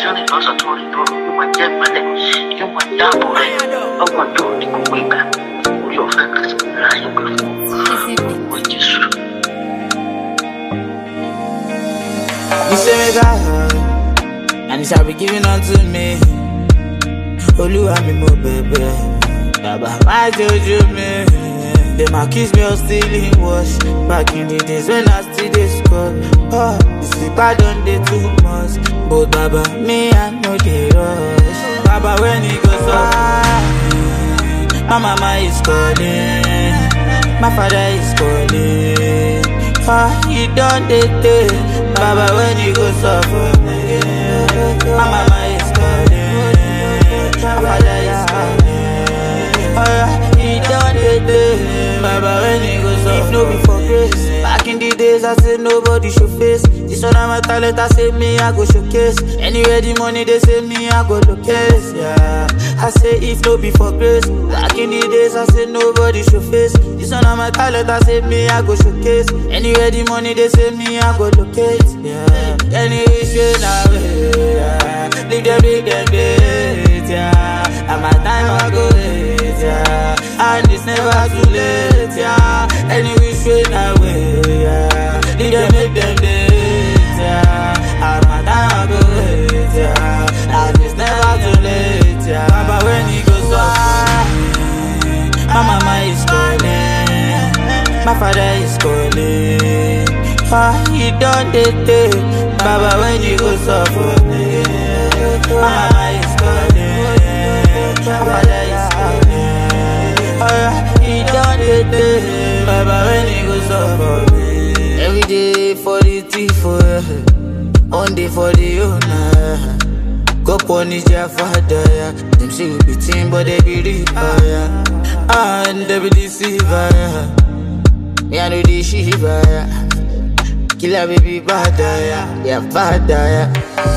Sani losa tori toro, umajem male, yuma dabo re, awa do di kuweka, uri ofeka sila yuko kwa Jesu. You say me God, and it shall be given unto me. Oluwa mi mo bebe, Baba my jojo me. Them accuse me of stealing wash. Back in the days when I still dey score. Oh, you sleep I done dey too much. But Baba, me I no dey rush. Baba when he goes up, my mama is calling, my father is calling. Ah, he done dey take. Baba when he goes up for me, my mama is calling, my father is calling. Ah, he done dey take. Baba when he goes up, if no be for grace. Back in the days I say nobody show face. This one of my talent I say me I go showcase. Anywhere the money they say me I go locate. Yeah, I say if no be for grace. Back in the days I say nobody show face. This one of my talent I say me I go showcase. Anywhere the money they say me I go locate. Yeah, anyway say now yeah. Leave them big them great. Yeah, and my time I go wait. Yeah, and it's never too late. Yeah, any which way now way. Yeah, leave them make them date. Yeah, and my time I go wait. Yeah, and it's never too late. Yeah, Baba when he goes up, my mama is calling, my father is calling. Ah, he done dey take. Baba when he goes up for me, my mama is calling, my father is calling. Ah, he done dey take. Baba when he goes up for me. Every day for the thief, one day for the owner. Go punish their father, yeah. Them say we be team, but they be reaper, yeah. And they be deceiver, yeah. Me I know the shiva, yeah. Killer baby bad, yeah. Yeah, bad, yeah.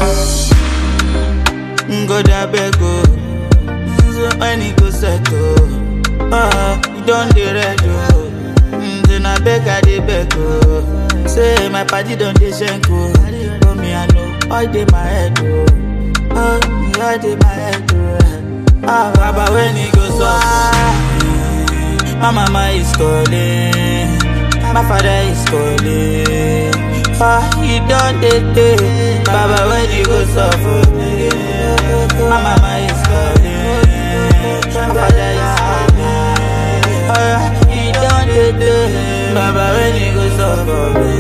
Go da bego, so when he go settle. You don't dey red, oh. Then I beg, I dey beg, oh. Say my party don't dey shenko. But me I know all dey my head, oh. Oh, me all dey my head, oh. Ah, Baba when he goes up, my mama is calling, my father is calling. Ah, he done dey take. Baba when he goes up for me, my mama is calling, my father is calling. Ah, he done dey take. Baba when he goes up for me.